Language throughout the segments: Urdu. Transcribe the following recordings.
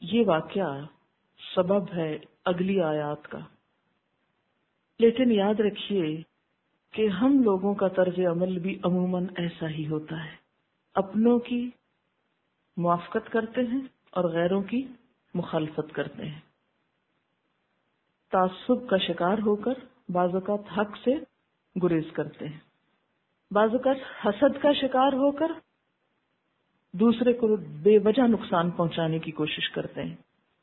یہ واقعہ سبب ہے اگلی آیات کا، لیکن یاد رکھیے کہ ہم لوگوں کا طرز عمل بھی عموماً ایسا ہی ہوتا ہے، اپنوں کی موافقت کرتے ہیں اور غیروں کی مخالفت کرتے ہیں، تعصب کا شکار ہو کر بعض اوقات حق سے گریز کرتے ہیں، بعض اوقات حسد کا شکار ہو کر دوسرے کو بے وجہ نقصان پہنچانے کی کوشش کرتے ہیں۔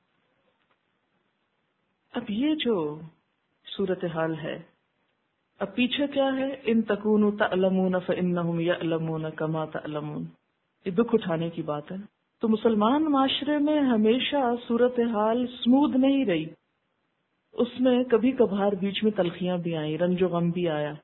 اب یہ جو صورتحال ہے، اب پیچھے کیا ہے؟ ان تکونوا تعلمون فانہم یعلمون کما تعلمون، یہ دکھ اٹھانے کی بات ہے۔ تو مسلمان معاشرے میں ہمیشہ صورتحال سموتھ نہیں رہی، اس میں کبھی کبھار بیچ میں تلخیاں بھی آئیں، رنج و غم بھی آیا،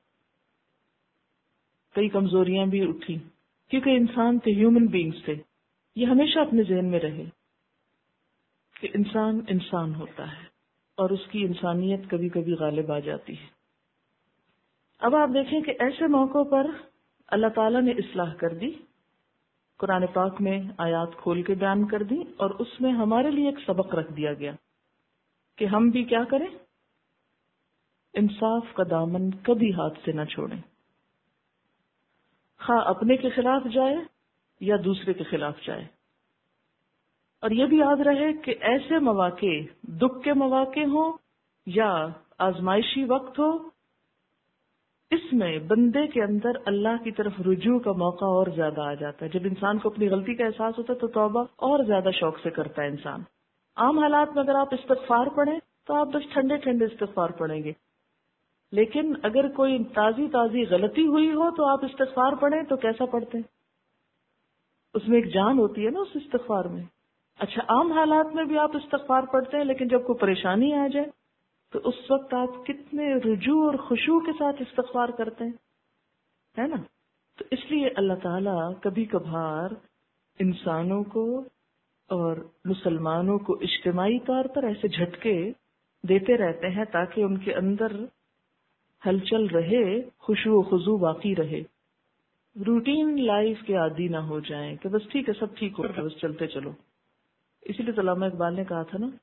کئی کمزوریاں بھی اٹھی، کیونکہ انسان تھے، ہیومن بینگز تھے۔ یہ ہمیشہ اپنے ذہن میں رہے کہ انسان انسان ہوتا ہے اور اس کی انسانیت کبھی کبھی غالب آ جاتی ہے۔ اب آپ دیکھیں کہ ایسے موقعوں پر اللہ تعالیٰ نے اصلاح کر دی، قرآن پاک میں آیات کھول کے بیان کر دی، اور اس میں ہمارے لیے ایک سبق رکھ دیا گیا کہ ہم بھی کیا کریں؟ انصاف کا دامن کبھی ہاتھ سے نہ چھوڑیں، خواہ اپنے کے خلاف جائے یا دوسرے کے خلاف جائے۔ اور یہ بھی یاد رہے کہ ایسے مواقع، دکھ کے مواقع ہوں یا آزمائشی وقت ہو، اس میں بندے کے اندر اللہ کی طرف رجوع کا موقع اور زیادہ آ جاتا ہے۔ جب انسان کو اپنی غلطی کا احساس ہوتا ہے تو توبہ اور زیادہ شوق سے کرتا ہے انسان۔ عام حالات میں اگر آپ استغفار پڑھیں تو آپ بس ٹھنڈے ٹھنڈے استغفار پڑھیں گے، لیکن اگر کوئی تازی غلطی ہوئی ہو تو آپ استغفار پڑھیں تو کیسا پڑھتے ہیں؟ اس میں ایک جان ہوتی ہے نا اس استغفار میں۔ اچھا، عام حالات میں بھی آپ استغفار پڑھتے ہیں، لیکن جب کوئی پریشانی آ جائے تو اس وقت آپ کتنے رجوع اور خشوع کے ساتھ استغفار کرتے ہیں، ہے نا؟ تو اس لیے اللہ تعالیٰ کبھی کبھار انسانوں کو اور مسلمانوں کو اجتماعی طور پر ایسے جھٹکے دیتے رہتے ہیں تاکہ ان کے اندر ہلچل رہے، خشوع و خضوع باقی رہے، روٹین لائف کے عادی نہ ہو جائیں کہ بس ٹھیک ہے، سب ٹھیک ہو گیا، بس چلتے چلو۔ اسی لیے علامہ اقبال نے کہا تھا نا،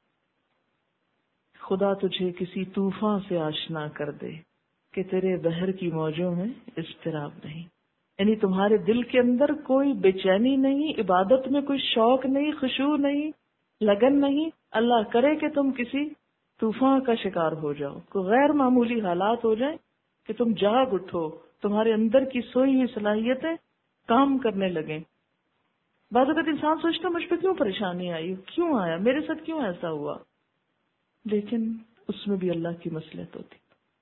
خدا تجھے کسی طوفان سے آشنا کر دے کہ تیرے بحر کی موجوں میں اضطراب نہیں، یعنی تمہارے دل کے اندر کوئی بے چینی نہیں، عبادت میں کوئی شوق نہیں، خشوع نہیں، لگن نہیں۔ اللہ کرے کہ تم کسی طوفان کا شکار ہو جاؤ، کوئی غیر معمولی حالات ہو جائیں کہ تم جاگ اٹھو، تمہارے اندر کی سوئی ہوئی صلاحیتیں کام کرنے لگیں۔ بعض اوقات انسان سوچتا مجھ پہ کیوں پریشانی آئی، کیوں آیا، میرے ساتھ کیوں ایسا ہوا، لیکن اس میں بھی اللہ کی مصلحت ہوتی۔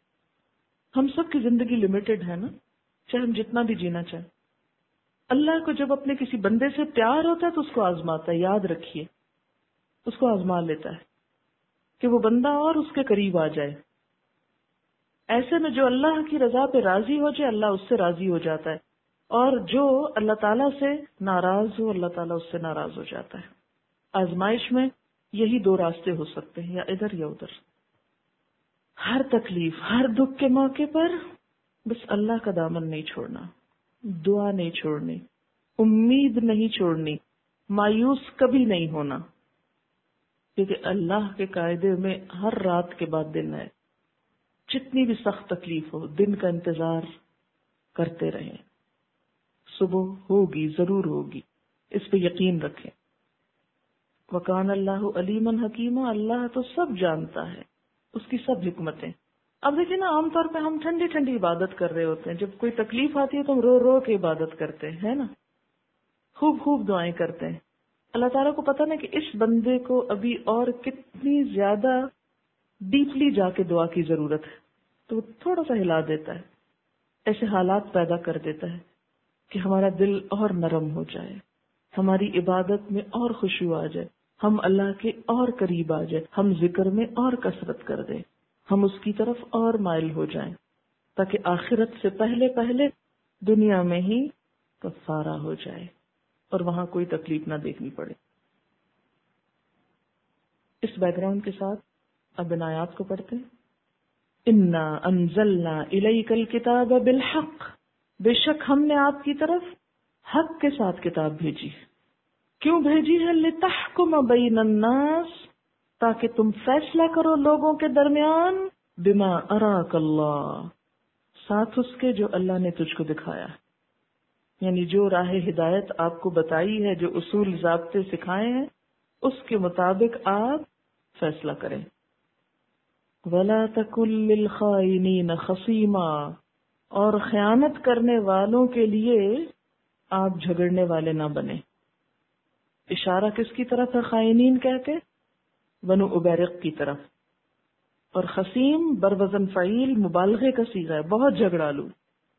ہم سب کی زندگی لمیٹڈ ہے نا، چاہے ہم جتنا بھی جینا چاہیں۔ اللہ کو جب اپنے کسی بندے سے پیار ہوتا ہے تو اس کو آزماتا ہے، یاد رکھیے، اس کو آزما لیتا ہے کہ وہ بندہ اور اس کے قریب آ جائے۔ ایسے میں جو اللہ کی رضا پہ راضی ہو جائے، اللہ اس سے راضی ہو جاتا ہے، اور جو اللہ تعالیٰ سے ناراض ہو، اللہ تعالیٰ اس سے ناراض ہو جاتا ہے۔ آزمائش میں یہی دو راستے ہو سکتے ہیں، یا ادھر یا ادھر۔ ہر تکلیف، ہر دکھ کے موقع پر بس اللہ کا دامن نہیں چھوڑنا، دعا نہیں چھوڑنی، امید نہیں چھوڑنی، مایوس کبھی نہیں ہونا، کیونکہ اللہ کے قاعدے میں ہر رات کے بعد دن ہے۔ جتنی بھی سخت تکلیف ہو، دن کا انتظار کرتے رہیں، صبح ہوگی، ضرور ہوگی، اس پہ یقین رکھیں۔ وَكَانَ اللَّهُ عَلِيمًا حَكِيمًا، اللہ تو سب جانتا ہے، اس کی سب حکمتیں۔ اب دیکھیں نا، عام طور پہ ہم ٹھنڈی ٹھنڈی عبادت کر رہے ہوتے ہیں، جب کوئی تکلیف آتی ہے تو ہم رو رو کے عبادت کرتے ہیں نا، خوب خوب دعائیں کرتے ہیں۔ اللہ تعالیٰ کو پتہ نا کہ اس بندے کو ابھی اور کتنی زیادہ ڈیپلی جا کے دعا کی ضرورت ہے، تو وہ تھوڑا سا ہلا دیتا ہے، ایسے حالات پیدا کر دیتا ہے کہ ہمارا دل اور نرم ہو جائے، ہماری عبادت میں اور خشوع آ جائے، ہم اللہ کے اور قریب آ جائے، ہم ذکر میں اور کثرت کر دیں، ہم اس کی طرف اور مائل ہو جائیں، تاکہ آخرت سے پہلے پہلے دنیا میں ہی کفارہ ہو جائے اور وہاں کوئی تکلیف نہ دیکھنی پڑے۔ اس بیک گراؤنڈ کے ساتھ اب ان آیات کو پڑھتے ہیں۔ انا انزلنا الیک الکتاب بالحق، بے شک ہم نے آپ کی طرف حق کے ساتھ کتاب بھیجی۔ کیوں بھیجی ہے؟ لتحکم بین الناس، تاکہ تم فیصلہ کرو لوگوں کے درمیان، بما اراک اللہ، ساتھ اس کے جو اللہ نے تجھ کو دکھایا، یعنی جو راہ ہدایت آپ کو بتائی ہے، جو اصول ضابطے سکھائے ہیں، اس کے مطابق آپ فیصلہ کریں۔ وَلَا تَكُن لِّلْخَائِنِينَ خَصِيمًا، اور خیانت کرنے والوں کے لیے آپ جھگڑنے والے نہ بنیں۔ اشارہ کس کی طرف ہے خائنین کہہ کے؟ بنو ابیرق کی طرف۔ اور خصیم بروزن فعیل مبالغے کا صیغہ ہے، بہت جھگڑالو،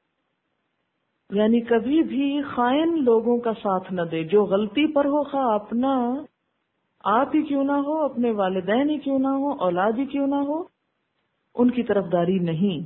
یعنی کبھی بھی خائن لوگوں کا ساتھ نہ دے، جو غلطی پر ہو، خواہ اپنا آپ ہی کیوں نہ ہو، اپنے والدین ہی کیوں نہ ہو، اولاد ہی کیوں نہ ہو، ان کی طرفداری نہیں۔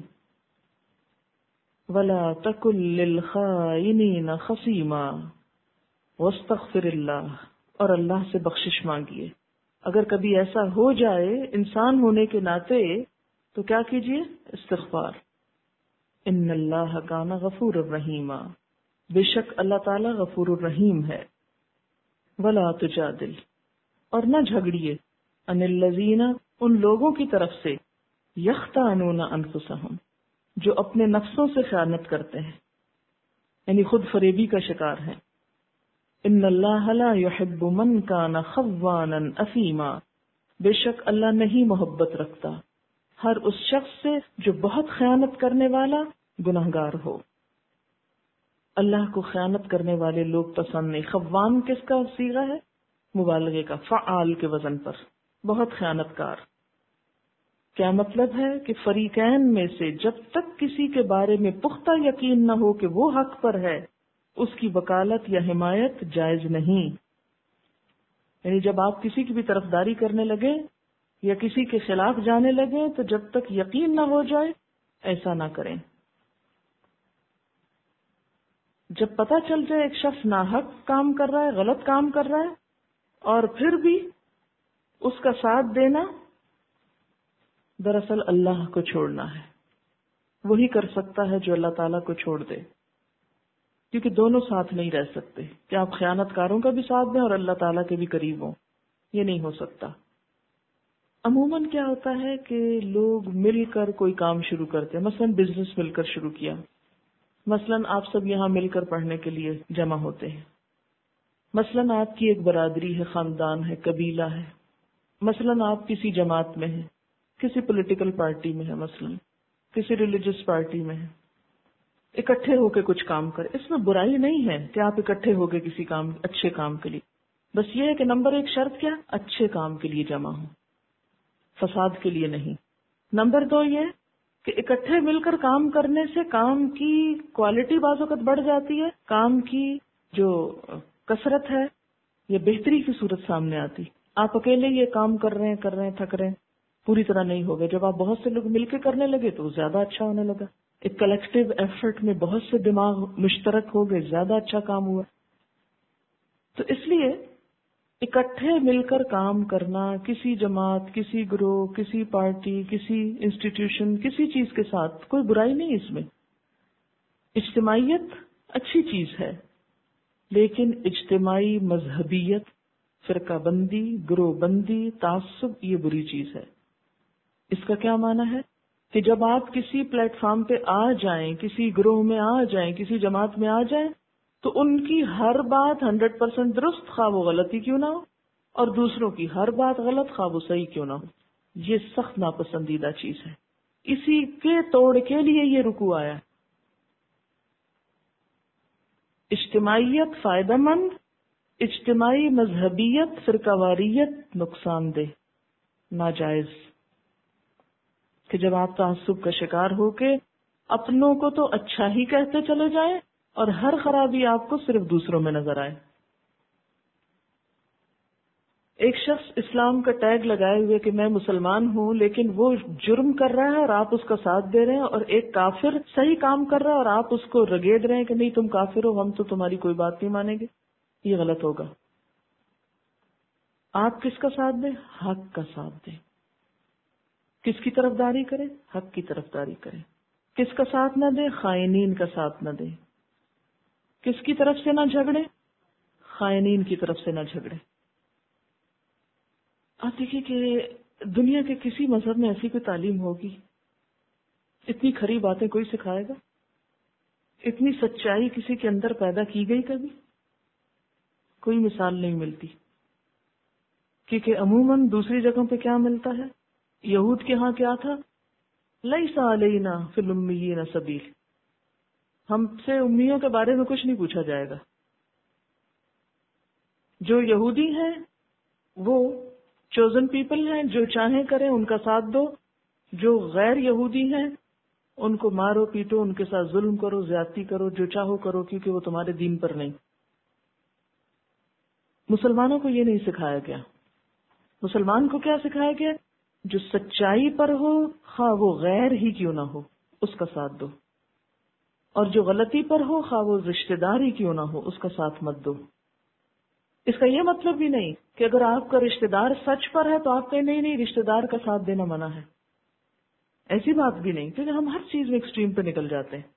وَلَا تَكُن لِّلْخَائِنِينَ خَصِيمًا وَاسْتَغْفِرِ اللَّهَ، اور اللہ سے بخشش مانگیے۔ اگر کبھی ایسا ہو جائے انسان ہونے کے ناطے تو کیا کیجیے؟ استغفار۔ ان اللہ کان غفور الرحیم، بے شک اللہ تعالی غفور الرحیم ہے۔ ولا تجادل، اور نہ جھگڑیے، ان الذین، ان لوگوں کی طرف سے، یختانون انفسہم، جو اپنے نفسوں سے خیانت کرتے ہیں، یعنی خود فریبی کا شکار ہیں۔ ان اللہ لا يحب من کان خوانا اثیما، بے شک اللہ نہیں محبت رکھتا ہر اس شخص سے جو بہت خیانت کرنے والا گناہگار ہو۔ اللہ کو خیانت کرنے والے لوگ پسند نہیں۔ خوان کس کا صیغہ ہے؟ مبالغے کا، فعال کے وزن پر، بہت خیانت کار۔ کیا مطلب ہے کہ فریقین میں سے جب تک کسی کے بارے میں پختہ یقین نہ ہو کہ وہ حق پر ہے، اس کی وکالت یا حمایت جائز نہیں۔ یعنی جب آپ کسی کی بھی طرفداری کرنے لگے یا کسی کے خلاف جانے لگے تو جب تک یقین نہ ہو جائے ایسا نہ کریں۔ جب پتہ چل جائے ایک شخص ناحق کام کر رہا ہے، غلط کام کر رہا ہے، اور پھر بھی اس کا ساتھ دینا، دراصل اللہ کو چھوڑنا ہے۔ وہی کر سکتا ہے جو اللہ تعالیٰ کو چھوڑ دے، کیونکہ دونوں ساتھ نہیں رہ سکتے کہ آپ خیانت کاروں کا بھی ساتھ دیں اور اللہ تعالیٰ کے بھی قریب ہوں، یہ نہیں ہو سکتا۔ عموماً کیا ہوتا ہے کہ لوگ مل کر کوئی کام شروع کرتے ہیں، مثلاً بزنس مل کر شروع کیا، مثلاً آپ سب یہاں مل کر پڑھنے کے لیے جمع ہوتے ہیں، مثلاً آپ کی ایک برادری ہے، خاندان ہے، قبیلہ ہے، مثلاً آپ کسی جماعت میں ہیں، کسی پولیٹیکل پارٹی میں ہے، مثلاً کسی ریلیجس پارٹی میں ہے، اکٹھے ہو کے کچھ کام کرے۔ اس میں برائی نہیں ہے کہ آپ اکٹھے ہو کے کسی کام، اچھے کام کے لیے، بس یہ ہے کہ نمبر ایک شرط کیا؟ اچھے کام کے لیے جمع ہو، فساد کے لیے نہیں۔ نمبر دو یہ کہ اکٹھے مل کر کام کرنے سے کام کی کوالٹی بعض وقت بڑھ جاتی ہے، کام کی جو کثرت ہے یہ بہتری کی صورت سامنے آتی۔ آپ اکیلے یہ کام کر رہے ہیں تھک رہے ہیں، پوری طرح نہیں ہو گئے۔ جب آپ بہت سے لوگ مل کے کرنے لگے تو زیادہ اچھا ہونے لگا۔ ایک کلیکٹیو ایفرٹ میں بہت سے دماغ مشترک ہو گئے، زیادہ اچھا کام ہوا۔ تو اس لیے اکٹھے مل کر کام کرنا، کسی جماعت، کسی گروہ، کسی پارٹی، کسی انسٹیٹیوشن، کسی چیز کے ساتھ کوئی برائی نہیں اس میں۔ اجتماعیت اچھی چیز ہے، لیکن اجتماعی مذہبیت، فرقہ بندی، گروہ بندی، تعصب، یہ بری چیز ہے۔ اس کا کیا معنی ہے کہ جب آپ کسی پلیٹ فارم پہ آ جائیں، کسی گروہ میں آ جائیں، کسی جماعت میں آ جائیں، تو ان کی ہر بات 100% درست، خواہ وہ غلطی کیوں نہ ہو، اور دوسروں کی ہر بات غلط، خواہ وہ صحیح کیوں نہ ہو، یہ سخت ناپسندیدہ چیز ہے۔ اسی کے توڑ کے لیے یہ رکوع آیا۔ اجتماعیت فائدہ مند، اجتماعی مذہبیت، فرقہ واریت نقصان دہ، ناجائز۔ کہ جب آپ تعصب کا شکار ہو کے اپنوں کو تو اچھا ہی کہتے چلے جائیں اور ہر خرابی آپ کو صرف دوسروں میں نظر آئے۔ ایک شخص اسلام کا ٹیگ لگائے ہوئے کہ میں مسلمان ہوں، لیکن وہ جرم کر رہا ہے اور آپ اس کا ساتھ دے رہے ہیں، اور ایک کافر صحیح کام کر رہا ہے اور آپ اس کو رگید رہے ہیں کہ نہیں تم کافر ہو، ہم تو تمہاری کوئی بات نہیں مانیں گے، یہ غلط ہوگا۔ آپ کس کا ساتھ دیں؟ حق کا ساتھ دیں۔ کس کی طرفداری کریں؟ حق کی طرفداری کریں۔ کس کا ساتھ نہ دیں؟ خائنین کا ساتھ نہ دیں۔ کس کی طرف سے نہ جھگڑیں؟ خائنین کی طرف سے نہ جھگڑے. آپ دیکھیے کہ دنیا کے کسی مذہب میں ایسی کوئی تعلیم ہوگی؟ اتنی کھری باتیں کوئی سکھائے گا؟ اتنی سچائی کسی کے اندر پیدا کی گئی کبھی؟ کوئی مثال نہیں ملتی. کیونکہ عموماً دوسری جگہوں پہ کیا ملتا ہے؟ یہود کے ہاں کیا تھا؟ لیس علینا فی الامیین سبیل، ہم سے امیوں کے بارے میں کچھ نہیں پوچھا جائے گا. جو یہودی ہیں وہ چوزن پیپل ہیں، جو چاہیں کریں ان کا ساتھ دو. جو غیر یہودی ہیں ان کو مارو پیٹو، ان کے ساتھ ظلم کرو، زیادتی کرو، جو چاہو کرو، کیونکہ وہ تمہارے دین پر نہیں. مسلمانوں کو یہ نہیں سکھایا گیا. مسلمان کو کیا سکھایا گیا؟ جو سچائی پر ہو خواہ وہ غیر ہی کیوں نہ ہو اس کا ساتھ دو، اور جو غلطی پر ہو خواہ وہ رشتہ دار ہی کیوں نہ ہو اس کا ساتھ مت دو. اس کا یہ مطلب بھی نہیں کہ اگر آپ کا رشتہ دار سچ پر ہے تو آپ کہیں نہیں رشتہ دار کا ساتھ دینا منع ہے. ایسی بات بھی نہیں، کیونکہ ہم ہر چیز میں ایکسٹریم پہ نکل جاتے ہیں.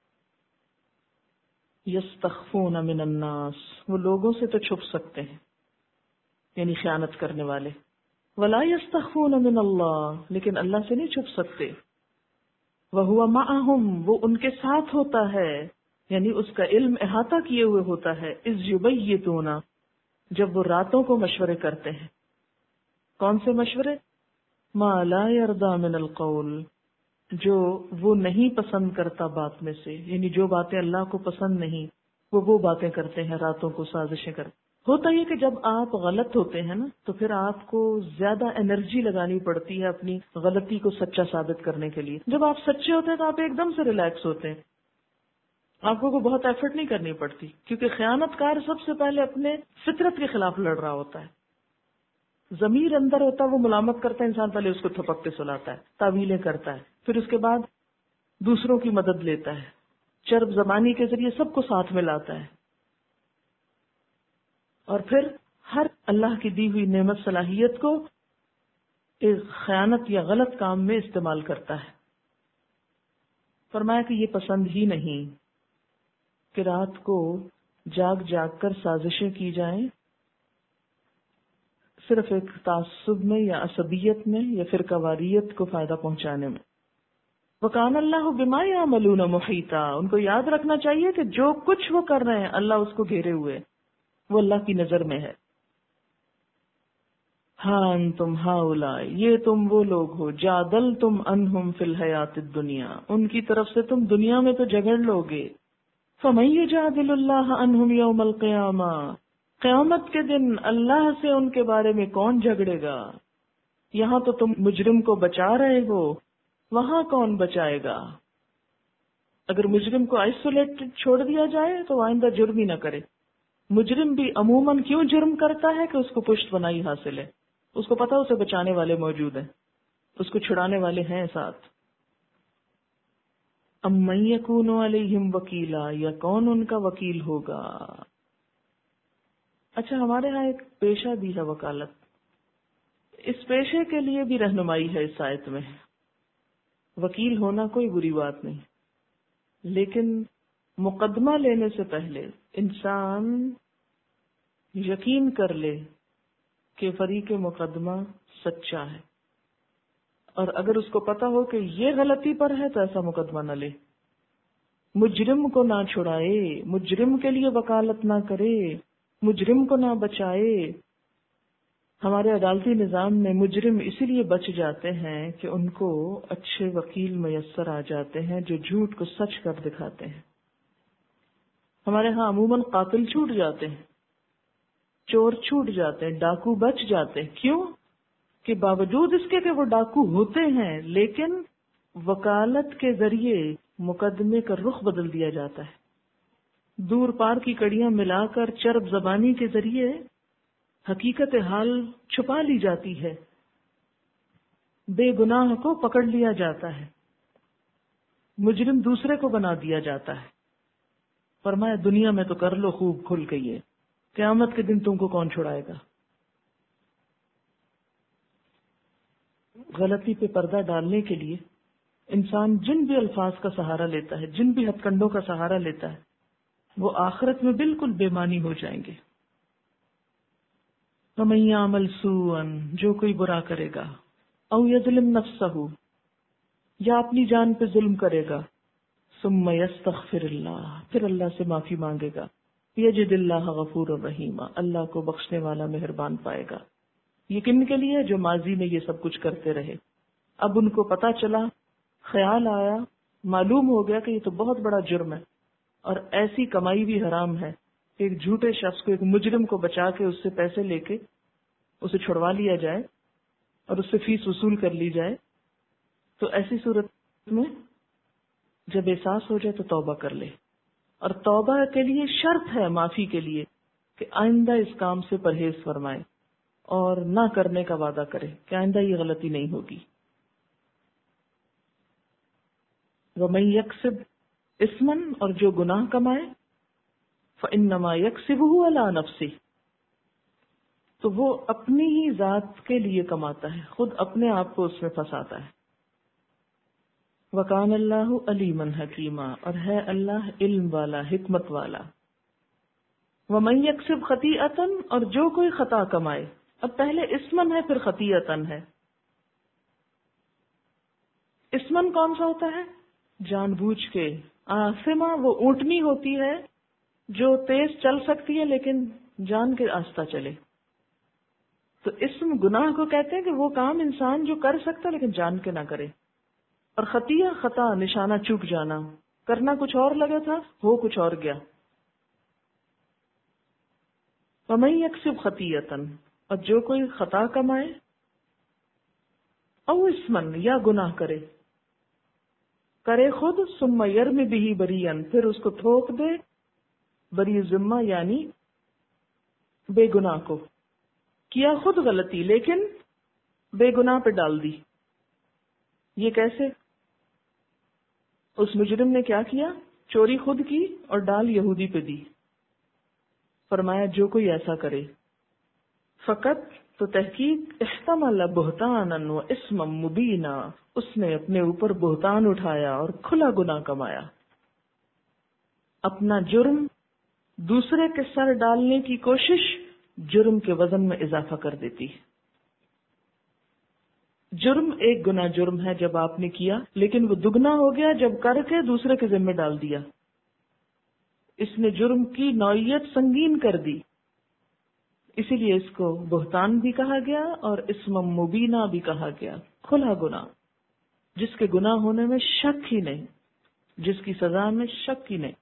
یستخفون من الناس، وہ لوگوں سے تو چھپ سکتے ہیں، یعنی خیانت کرنے والے. ولا یستخفون من اللہ، لیکن اللہ سے نہیں چھپ سکتے. وہو معہم، وہ ان کے ساتھ ہوتا ہے، یعنی اس کا علم احاطہ کیے ہوئے ہوتا ہے. اذ یبیتون، جب وہ راتوں کو مشورے کرتے ہیں. کون سے مشورے؟ ما لا یرضی من القول، جو وہ نہیں پسند کرتا بات میں سے، یعنی جو باتیں اللہ کو پسند نہیں وہ باتیں کرتے ہیں، راتوں کو سازشیں کرتے. ہوتا یہ کہ جب آپ غلط ہوتے ہیں نا تو پھر آپ کو زیادہ انرجی لگانی پڑتی ہے اپنی غلطی کو سچا ثابت کرنے کے لیے. جب آپ سچے ہوتے ہیں تو آپ ایک دم سے ریلیکس ہوتے ہیں، آپ کو بہت ایفرٹ نہیں کرنی پڑتی، کیونکہ خیانت کار سب سے پہلے اپنے فطرت کے خلاف لڑ رہا ہوتا ہے. ضمیر اندر ہوتا ہے، وہ ملامت کرتا ہے، انسان پہلے اس کو تھپکتے سلاتا ہے، تعویلیں کرتا ہے، پھر اس کے بعد دوسروں کی مدد لیتا ہے، چرب زبانی کے ذریعے سب کو ساتھ میں لاتا ہے، اور پھر ہر اللہ کی دی ہوئی نعمت صلاحیت کو ایک خیانت یا غلط کام میں استعمال کرتا ہے. فرمایا کہ یہ پسند ہی نہیں کہ رات کو جاگ جاگ کر سازشیں کی جائیں، صرف ایک تعصب میں یا عصبیت میں یا فرقہ واریت کو فائدہ پہنچانے میں. وَكَانَ اللَّهُ بِمَا يَعْمَلُونَ مُحِيطًا، ان کو یاد رکھنا چاہیے کہ جو کچھ وہ کر رہے ہیں اللہ اس کو گھیرے ہوئے، وہ اللہ کی نظر میں ہے. ہاں انتم ہؤلاء، یہ تم وہ لوگ ہو، جادلتم عنہم فی الحیات الدنیا، ان کی طرف سے تم دنیا میں تو جھگڑ لوگے. فَمَن يُجَادِلُ اللَّهَ عَنْهُمْ يَوْمَ الْقِيَامَةِ، قیامت کے دن اللہ سے ان کے بارے میں کون جھگڑے گا؟ یہاں تو تم مجرم کو بچا رہے ہو، وہاں کون بچائے گا؟ اگر مجرم کو آئسولیٹڈ چھوڑ دیا جائے تو آئندہ جرم ہی نہ کرے. مجرم بھی عموماً کیوں جرم کرتا ہے کہ اس کو پشت بنائی حاصل ہے، اس کو پتا اسے بچانے والے موجود ہیں، اس کو چھڑانے والے ہیں ساتھ. امن یکون علیہم وکیلا، یا کون ان کا وکیل ہوگا؟ اچھا، ہمارے ہاں ایک پیشہ بھی ہے وکالت. اس پیشے کے لیے بھی رہنمائی ہے اس آیت میں. وکیل ہونا کوئی بری بات نہیں، لیکن مقدمہ لینے سے پہلے انسان یقین کر لے کہ فریق مقدمہ سچا ہے، اور اگر اس کو پتا ہو کہ یہ غلطی پر ہے تو ایسا مقدمہ نہ لے. مجرم کو نہ چھڑائے، مجرم کے لیے وکالت نہ کرے، مجرم کو نہ بچائے. ہمارے عدالتی نظام میں مجرم اسی لیے بچ جاتے ہیں کہ ان کو اچھے وکیل میسر آ جاتے ہیں جو جھوٹ کو سچ کر دکھاتے ہیں. ہمارے ہاں عموماً قاتل چھوٹ جاتے ہیں، چور چھوٹ جاتے ہیں، ڈاکو بچ جاتے ہیں. کیوں؟ کہ باوجود اس کے کہ وہ ڈاکو ہوتے ہیں لیکن وکالت کے ذریعے مقدمے کا رخ بدل دیا جاتا ہے. دور پار کی کڑیاں ملا کر چرب زبانی کے ذریعے حقیقت حال چھپا لی جاتی ہے، بے گناہ کو پکڑ لیا جاتا ہے، مجرم دوسرے کو بنا دیا جاتا ہے. فرمایا دنیا میں تو کر لو خوب کھل کے، یہ قیامت کے دن تم کو کون چھڑائے گا؟ غلطی پہ پردہ ڈالنے کے لیے انسان جن بھی الفاظ کا سہارا لیتا ہے، جن بھی ہتھ کنڈوں کا سہارا لیتا ہے، وہ آخرت میں بالکل بے معنی ہو جائیں گے. وَمَن يَعْمَلْ سُوءًا، جو کوئی برا کرے گا، او یظلم نفسہ، یا اپنی جان پہ ظلم کرے گا، ثم یستغفر اللہ، پھر اللہ سے معافی مانگے گا، یجد اللہ غفور الرحیم، اللہ کو بخشنے والا مہربان پائے گا۔ یہ کن کے لیے؟ جو ماضی میں یہ سب کچھ کرتے رہے، اب ان کو پتا چلا، خیال آیا، معلوم ہو گیا کہ یہ تو بہت بڑا جرم ہے اور ایسی کمائی بھی حرام ہے کہ ایک جھوٹے شخص کو، ایک مجرم کو بچا کے اس سے پیسے لے کے اسے چھڑوا لیا جائے اور اس سے فیس وصول کر لی جائے۔ تو ایسی صورت میں جب احساس ہو جائے تو توبہ کر لے، اور توبہ کے لیے شرط ہے معافی کے لیے کہ آئندہ اس کام سے پرہیز فرمائے اور نہ کرنے کا وعدہ کرے کہ آئندہ یہ غلطی نہیں ہوگی۔ وَمَن يَكْسِبْ اثمًا، اور جو گناہ کمائے، فَإِنَّمَا يَكْسِبُهُ عَلَى نَفْسِهِ، تو وہ اپنی ہی ذات کے لیے کماتا ہے، خود اپنے آپ کو اس میں پھنساتا ہے۔ وَكَانَ اللَّهُ عَلِيمًا حَكِيمًا، اور ہے اللہ علم والا، حکمت والا۔ وَمَن يَكْسِبْ خَطِيئَةً، اور جو کوئی خطا کمائے، اب پہلے اسمن ہے پھر خطیئتن ہے۔ اسمن کون سا ہوتا ہے؟ جان بوجھ کے۔ آثمہ وہ اونٹنی ہوتی ہے جو تیز چل سکتی ہے لیکن جان کے آہستہ چلے۔ تو اسم گناہ کو کہتے ہیں کہ وہ کام انسان جو کر سکتا ہے لیکن جان کے نہ کرے۔ اور خطیہ خطا، نشانہ چوک جانا، کرنا کچھ اور لگا تھا، ہو کچھ اور گیا۔ وَمَن يَكْسِبْ خَطِيئَةً، اور جو کوئی خطا کمائے، او اسمن، یا گناہ کرے خود، ثم یرم بہ بریئا، پھر اس کو ٹھوک دے بری ذمہ یعنی بے گناہ کو، کیا خود غلطی لیکن بے گناہ پہ ڈال دی۔ یہ کیسے؟ اس مجرم نے کیا کیا؟ چوری خود کی اور ڈال یہودی پہ دی۔ فرمایا جو کوئی ایسا کرے، فقط، تو تحقیق، احتمل بہتانا و اسما مبینا، اس نے اپنے اوپر بہتان اٹھایا اور کھلا گناہ کمایا۔ اپنا جرم دوسرے کے سر ڈالنے کی کوشش جرم کے وزن میں اضافہ کر دیتی۔ جرم ایک گنا جرم ہے جب آپ نے کیا، لیکن وہ دگنا ہو گیا جب کر کے دوسرے کے ذمہ ڈال دیا۔ اس نے جرم کی نوعیت سنگین کر دی، اسی لیے اس کو بہتان بھی کہا گیا اور اسم مبینہ بھی کہا گیا، کھلا گناہ، جس کے گناہ ہونے میں شک ہی نہیں، جس کی سزا میں شک ہی نہیں۔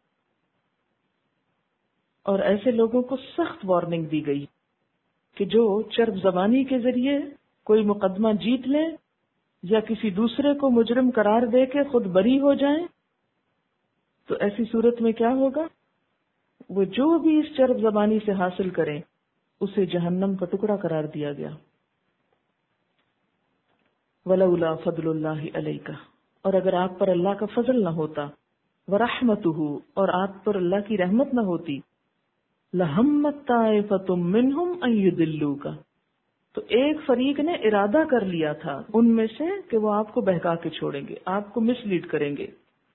اور ایسے لوگوں کو سخت وارننگ دی گئی کہ جو چرب زبانی کے ذریعے کوئی مقدمہ جیت لیں یا کسی دوسرے کو مجرم قرار دے کے خود بری ہو جائیں، تو ایسی صورت میں کیا ہوگا؟ وہ جو بھی اس چرب زبانی سے حاصل کریں اسے جہنم کا ٹکڑا قرار دیا گیا۔ وَلَوْلَا فَضْلُ اللَّهِ عَلَيْكَ، اور اگر آپ پر اللہ کا فضل نہ ہوتا، وَرَحْمَتُهُ، اور آپ پر اللہ کی رحمت نہ ہوتی، لَهَمَّتْ طَائِفَةٌ مِّنْهُمْ أَن يُضِلُّوكَ، تو ایک فریق نے ارادہ کر لیا تھا ان میں سے کہ وہ آپ کو بہکا کے چھوڑیں گے، آپ کو مس لیڈ کریں گے۔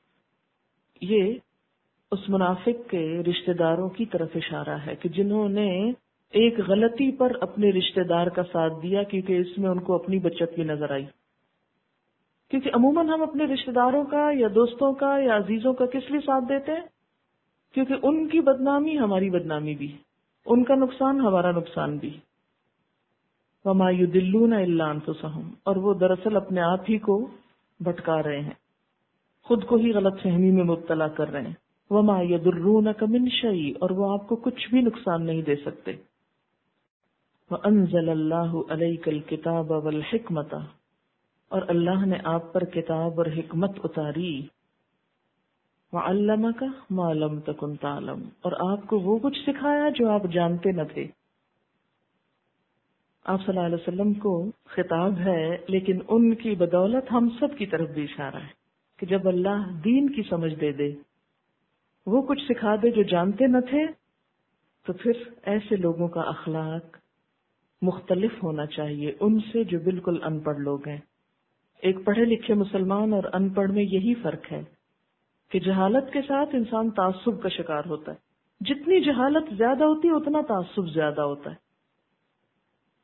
یہ اس منافق کے رشتہ داروں کی طرف اشارہ ہے کہ جنہوں نے ایک غلطی پر اپنے رشتہ دار کا ساتھ دیا کیونکہ اس میں ان کو اپنی بچت بھی نظر آئی۔ کیونکہ عموماً ہم اپنے رشتہ داروں کا یا دوستوں کا یا عزیزوں کا کس لیے ساتھ دیتے ہیں؟ کیونکہ ان کی بدنامی ہماری بدنامی بھی، ان کا نقصان ہمارا نقصان بھی۔ وَمَا يُضِلُّونَ إِلَّا أَنفُسَهُمْ، اور وہ دراصل اپنے آپ ہی کو بھٹکا رہے ہیں، خود کو ہی غلط فہمی میں مبتلا کر رہے ہیں۔ وَمَا يَضُرُّونَكَ مِن شَيْءٍ، اور وہ آپ کو کچھ بھی نقصان نہیں دے سکتے۔ وَأَنزَلَ اللَّهُ عَلَيْكَ الْكِتَابَ وَالْحِكْمَةَ، اور اللہ نے آپ پر کتاب اور حکمت اتاری۔ وَعَلَّمَكَ مَا لَمْ تَكُنْ تَعْلَمُ، اور آپ کو وہ کچھ سکھایا جو آپ جانتے نہ تھے۔ آپ صلی اللہ علیہ وسلم کو خطاب ہے، لیکن ان کی بدولت ہم سب کی طرف بھی اشارہ ہے کہ جب اللہ دین کی سمجھ دے دے، وہ کچھ سکھا دے جو جانتے نہ تھے، تو پھر ایسے لوگوں کا اخلاق مختلف ہونا چاہیے ان سے جو بالکل ان پڑھ لوگ ہیں۔ ایک پڑھے لکھے مسلمان اور ان پڑھ میں یہی فرق ہے کہ جہالت کے ساتھ انسان تعصب کا شکار ہوتا ہے۔ جتنی جہالت زیادہ ہوتی ہے اتنا تعصب زیادہ ہوتا ہے۔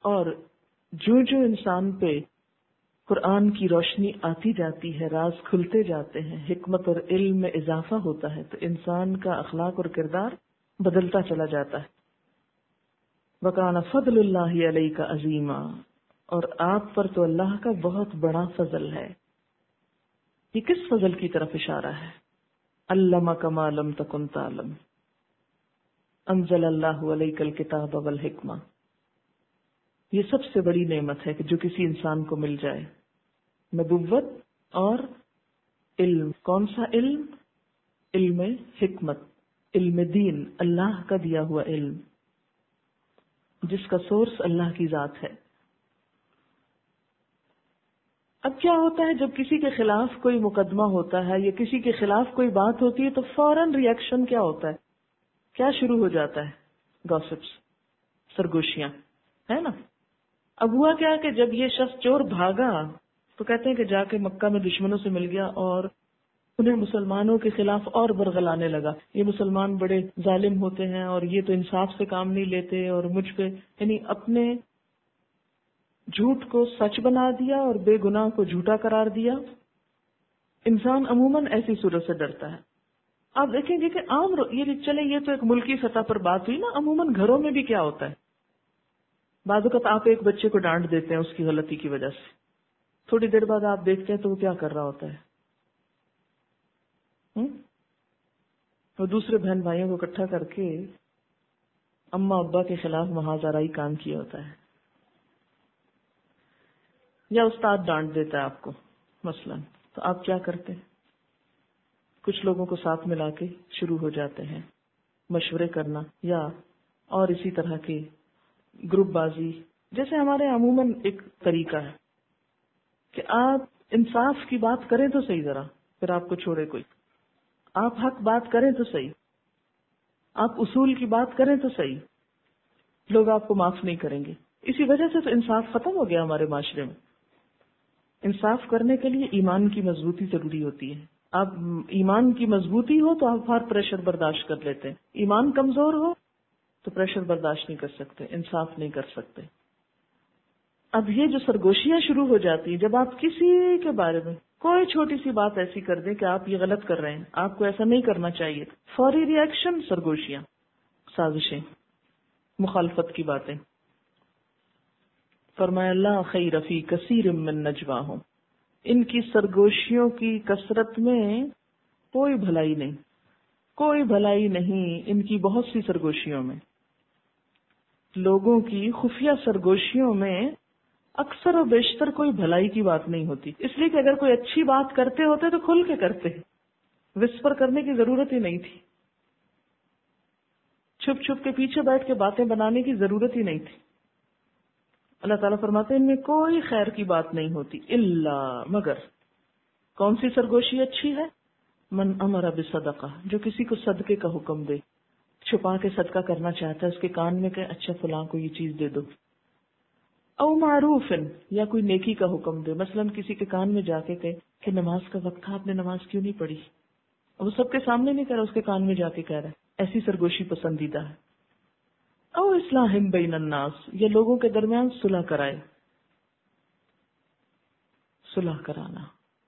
اور جو جو انسان پہ قرآن کی روشنی آتی جاتی ہے، راز کھلتے جاتے ہیں، حکمت اور علم میں اضافہ ہوتا ہے، تو انسان کا اخلاق اور کردار بدلتا چلا جاتا ہے. وَكَانَ فَضْلُ اللَّهِ عَلَيْكَ عَظِيمًا، اور آپ پر تو اللہ کا بہت بڑا فضل ہے. یہ کس فضل کی طرف اشارہ ہے؟ عَلَّمَكَ مَا لَمْ تَكُنْ تَعْلَمُ، انزل اللہ علیک الکتاب والحکمہ. یہ سب سے بڑی نعمت ہے کہ جو کسی انسان کو مل جائے، نبوت اور علم. کون سا علم؟ علم حکمت، علم دین، اللہ کا دیا ہوا علم جس کا سورس اللہ کی ذات ہے. اب کیا ہوتا ہے جب کسی کے خلاف کوئی مقدمہ ہوتا ہے یا کسی کے خلاف کوئی بات ہوتی ہے تو فوراً ریئیکشن کیا ہوتا ہے؟ کیا شروع ہو جاتا ہے؟ گاسپس، سرگوشیاں، ہے نا. اب ہوا کیا کہ جب یہ شخص چور بھاگا تو کہتے ہیں کہ جا کے مکہ میں دشمنوں سے مل گیا اور انہیں مسلمانوں کے خلاف اور برگلانے لگا. یہ مسلمان بڑے ظالم ہوتے ہیں اور یہ تو انصاف سے کام نہیں لیتے، اور مجھ پہ، یعنی اپنے جھوٹ کو سچ بنا دیا اور بے گناہ کو جھوٹا قرار دیا. انسان عموماً ایسی صورت سے ڈرتا ہے. آپ دیکھیں گے کہ عام یہ چلے، یہ تو ایک ملکی سطح پر بات ہوئی نا، عموماً گھروں میں بھی کیا ہوتا ہے. بعض اوقات آپ ایک بچے کو ڈانٹ دیتے ہیں اس کی غلطی کی وجہ سے، تھوڑی دیر بعد آپ دیکھتے ہیں تو وہ کیا کر رہا ہوتا ہے. وہ دوسرے بہن بھائیوں کو اکٹھا کر کے اماں ابا کے خلاف محاذ آرائی کام کیا ہوتا ہے. یا استاد ڈانٹ دیتا ہے آپ کو مثلا، تو آپ کیا کرتے ہیں؟ کچھ لوگوں کو ساتھ ملا کے شروع ہو جاتے ہیں مشورے کرنا، یا اور اسی طرح کے گروپ بازی. جیسے ہمارے عموماً ایک طریقہ ہے کہ آپ انصاف کی بات کریں تو صحیح، ذرا پھر آپ کو چھوڑے کوئی. آپ حق بات کریں تو صحیح، آپ اصول کی بات کریں تو صحیح، لوگ آپ کو معاف نہیں کریں گے. اسی وجہ سے تو انصاف ختم ہو گیا ہمارے معاشرے میں. انصاف کرنے کے لیے ایمان کی مضبوطی ضروری ہوتی ہے. آپ ایمان کی مضبوطی ہو تو آپ ہر پریشر برداشت کر لیتے ہیں. ایمان کمزور ہو تو پریشر برداشت نہیں کر سکتے، انصاف نہیں کر سکتے. اب یہ جو سرگوشیاں شروع ہو جاتی ہیں جب آپ کسی کے بارے میں کوئی چھوٹی سی بات ایسی کر دیں کہ آپ یہ غلط کر رہے ہیں، آپ کو ایسا نہیں کرنا چاہیے، فوری ری ایکشن، سرگوشیاں، سازشیں، مخالفت کی باتیں. فرمایا لا خیر فی کثیر من نجواہم، ان کی سرگوشیوں کی کثرت میں کوئی بھلائی نہیں، کوئی بھلائی نہیں ان کی بہت سی سرگوشیوں میں. لوگوں کی خفیہ سرگوشیوں میں اکثر و بیشتر کوئی بھلائی کی بات نہیں ہوتی، اس لیے کہ اگر کوئی اچھی بات کرتے ہوتے تو کھل کے کرتے، وسپر کرنے کی ضرورت ہی نہیں تھی، چھپ چھپ کے پیچھے بیٹھ کے باتیں بنانے کی ضرورت ہی نہیں تھی. اللہ تعالیٰ فرماتے ہیں ان میں کوئی خیر کی بات نہیں ہوتی، الا مگر. کون سی سرگوشی اچھی ہے؟ من امر بصدقہ، جو کسی کو صدقے کا حکم دے، چھپا کے صدقہ کرنا چاہتا ہے، اس کے کان میں کہ اچھا فلاں کو یہ چیز دے دو. او معروف، یا کوئی نیکی کا حکم دے، مثلا کسی کے کان میں جا کے کہے کہ نماز کا وقت تھا، آپ نے نماز کیوں نہیں پڑھی. وہ سب کے سامنے نہیں کہہ رہا، اس کے کان میں جا کے کہہ رہا ہے. ایسی سرگوشی پسندیدہ ہے. او اصلاح بین الناس، یا لوگوں کے درمیان صلح کرائے، صلح کرانا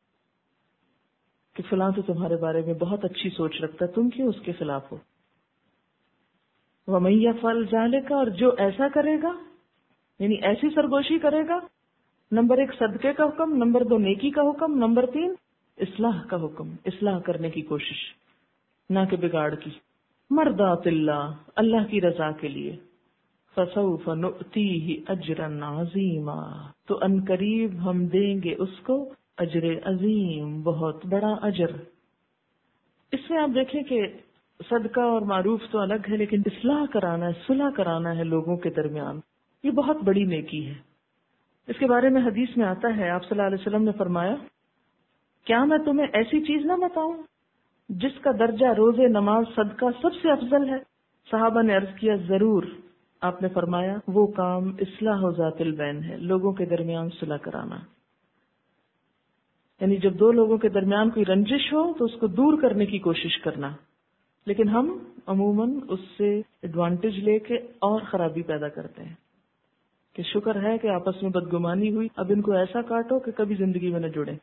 کہ فلاں تو تمہارے بارے میں بہت اچھی سوچ رکھتا ہے، تم کیوں اس کے خلاف ہو. وَمَن يَفْعَلْ ذَلِكَ، اور جو ایسا کرے گا، یعنی ایسی سرگوشی کرے گا. نمبر 1 صدقے کا حکم، نمبر 2 نیکی کا حکم، نمبر 3 اصلاح کا حکم، اصلاح کرنے کی کوشش، نہ کہ بگاڑ کی. مرضات اللہ، اللہ کی رضا کے لیے. فسوف نؤتیہ اجرا عظیما، تو ان قریب ہم دیں گے اس کو اجر عظیم، بہت بڑا اجر. اس میں آپ دیکھیں کہ صدقہ اور معروف تو الگ ہے، لیکن اصلاح کرانا ہے، صلح کرانا ہے لوگوں کے درمیان، یہ بہت بڑی نیکی ہے. اس کے بارے میں حدیث میں آتا ہے، آپ صلی اللہ علیہ وسلم نے فرمایا کیا میں تمہیں ایسی چیز نہ بتاؤں جس کا درجہ روزے، نماز، صدقہ سب سے افضل ہے؟ صحابہ نے عرض کیا ضرور. آپ نے فرمایا وہ کام اصلاح ذات البین ہے، لوگوں کے درمیان صلح کرانا. یعنی جب دو لوگوں کے درمیان کوئی رنجش ہو تو اس کو دور کرنے کی کوشش کرنا، لیکن ہم عموماً اس سے ایڈوانٹیج لے کے اور خرابی پیدا کرتے ہیں. کہ شکر ہے کہ آپس میں بدگمانی ہوئی، اب ان کو ایسا کاٹو کہ کبھی زندگی میں نہ جڑے.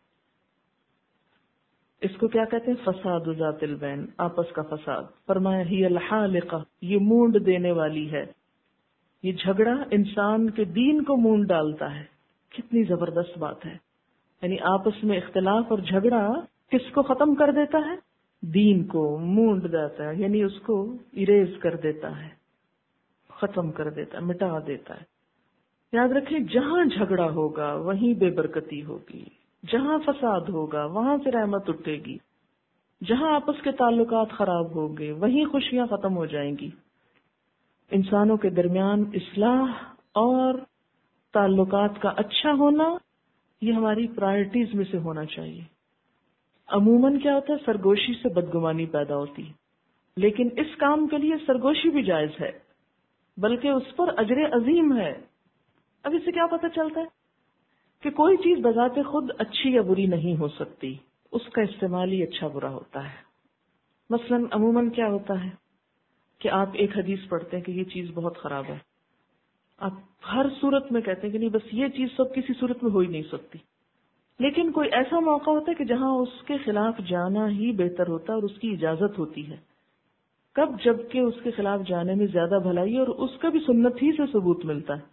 اس کو کیا کہتے ہیں؟ فساد ذات البین، آپس کا فساد. فرمایا ہی الحالقہ، یہ مونڈ دینے والی ہے. یہ جھگڑا انسان کے دین کو مونڈ ڈالتا ہے. کتنی زبردست بات ہے. یعنی آپس میں اختلاف اور جھگڑا کس کو ختم کر دیتا ہے؟ دین کو مونڈ دیتا ہے، یعنی اس کو اریز کر دیتا ہے، ختم کر دیتا ہے، مٹا دیتا ہے. یاد رکھیں، جہاں جھگڑا ہوگا وہیں بے برکتی ہوگی، جہاں فساد ہوگا وہاں سے رحمت اٹھے گی، جہاں آپس کے تعلقات خراب ہوں گے وہیں خوشیاں ختم ہو جائیں گی. انسانوں کے درمیان اصلاح اور تعلقات کا اچھا ہونا یہ ہماری پرائرٹیز میں سے ہونا چاہیے. عموماً کیا ہوتا ہے؟ سرگوشی سے بدگمانی پیدا ہوتی ہے، لیکن اس کام کے لیے سرگوشی بھی جائز ہے، بلکہ اس پر اجر عظیم ہے. اب اس سے کیا پتہ چلتا ہے؟ کہ کوئی چیز بذات خود اچھی یا بری نہیں ہو سکتی، اس کا استعمال ہی اچھا برا ہوتا ہے. مثلاً عموماً کیا ہوتا ہے کہ آپ ایک حدیث پڑھتے ہیں کہ یہ چیز بہت خراب ہے، آپ ہر صورت میں کہتے ہیں کہ نہیں بس یہ چیز سب کسی صورت میں ہو ہی نہیں سکتی. لیکن کوئی ایسا موقع ہوتا ہے کہ جہاں اس کے خلاف جانا ہی بہتر ہوتا ہے اور اس کی اجازت ہوتی ہے. کب؟ جبکہ اس کے خلاف جانے میں زیادہ بھلائی اور اس کا بھی سنت ہی سے ثبوت ملتا ہے.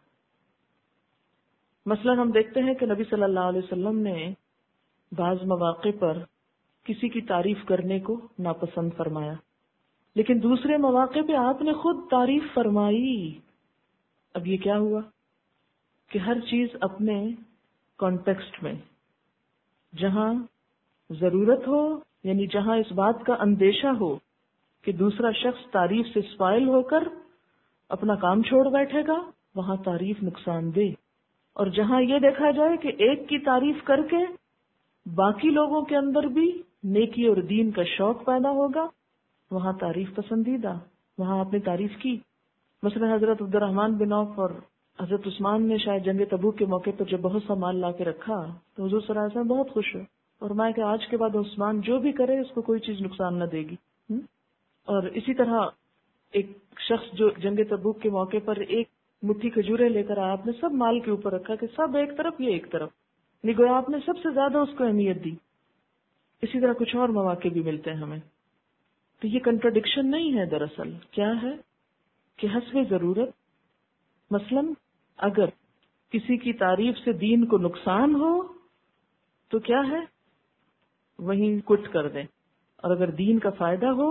مثلا ہم دیکھتے ہیں کہ نبی صلی اللہ علیہ وسلم نے بعض مواقع پر کسی کی تعریف کرنے کو ناپسند فرمایا، لیکن دوسرے مواقع پہ آپ نے خود تعریف فرمائی. اب یہ کیا ہوا کہ ہر چیز اپنے کانٹیکسٹ میں، جہاں ضرورت ہو، یعنی جہاں اس بات کا اندیشہ ہو کہ دوسرا شخص تعریف سے اسپائل ہو کر اپنا کام چھوڑ بیٹھے گا، وہاں تعریف نقصان دے. اور جہاں یہ دیکھا جائے کہ ایک کی تعریف کر کے باقی لوگوں کے اندر بھی نیکی اور دین کا شوق پیدا ہوگا، وہاں تعریف پسندیدہ، وہاں آپ نے تعریف کی. مثلا حضرت عبد الرحمن بن عوف اور حضرت عثمان نے شاید جنگ تبوک کے موقع پر جب بہت سا مال لا کے رکھا تو حضور صلی اللہ علیہ وسلم بہت خوش ہوئے اور فرمایا کہ آج کے بعد عثمان جو بھی کرے اس کو کوئی چیز نقصان نہ دے گی. اور اسی طرح ایک شخص جو جنگ تبوک کے موقع پر ایک مٹھی کھجورے لے کر آیا، آپ نے سب مال کے اوپر رکھا کہ سب ایک طرف یہ ایک طرف، نہیں گویا آپ نے سب سے زیادہ اس کو اہمیت دی. اسی طرح کچھ اور مواقع بھی ملتے ہیں ہمیں. تو یہ کنٹراڈکشن نہیں ہے، دراصل کیا ہے کہ حسب ضرورت، مثلا اگر کسی کی تعریف سے دین کو نقصان ہو تو کیا ہے، وہیں کٹ کر دیں. اور اگر دین کا فائدہ ہو،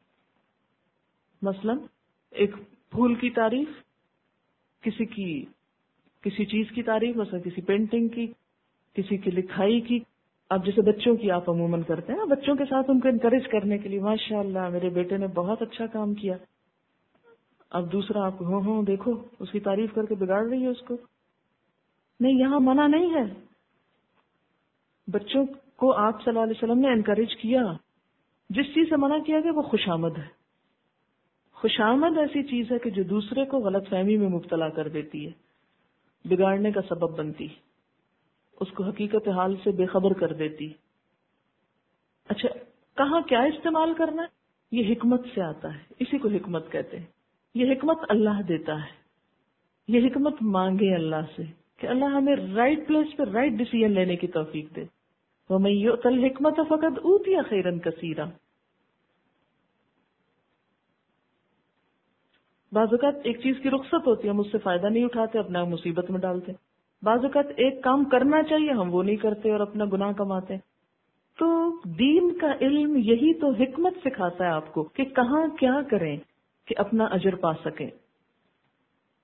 مثلا ایک پھول کی تعریف، کسی چیز کی تعریف، مثلا کسی پینٹنگ کی، کسی کی لکھائی کی. اب جیسے بچوں کی آپ عموماً کرتے ہیں نا، بچوں کے ساتھ ان کو انکریج کرنے کے لیے ماشاء اللہ میرے بیٹے نے بہت اچھا کام کیا. اب دوسرا آپ ہو دیکھو اس کی تعریف کر کے بگاڑ رہی ہے اس کو. نہیں، یہاں منع نہیں ہے. بچوں کو آپ صلی اللہ علیہ وسلم نے انکریج کیا. جس چیز سے منع کیا گیا وہ خوشامد ہے. خوشامد ایسی چیز ہے کہ جو دوسرے کو غلط فہمی میں مبتلا کر دیتی ہے، بگاڑنے کا سبب بنتی، اس کو حقیقت حال سے بے خبر کر دیتی. اچھا، کہاں کیا استعمال کرنا ہے؟ یہ حکمت سے آتا ہے، اسی کو حکمت کہتے ہیں. یہ حکمت اللہ دیتا ہے. یہ حکمت مانگے اللہ سے کہ اللہ ہمیں رائٹ پلیس پہ رائٹ ڈیسیژن لینے کی توفیق دے. وَمَن يُؤْتَ الْحِكْمَةَ فَقَدْ أُوتِيَ خَيْرًا كَثِيرًا. بعض اوقات ایک چیز کی رخصت ہوتی ہے، ہم اس سے فائدہ نہیں اٹھاتے، اپنا مصیبت میں ڈالتے. بعض اوقات ایک کام کرنا چاہیے ہم وہ نہیں کرتے اور اپنا گناہ کماتے. تو دین کا علم یہی تو حکمت سکھاتا ہے آپ کو کہ کہاں کیا کریں کہ اپنا اجر پا سکیں.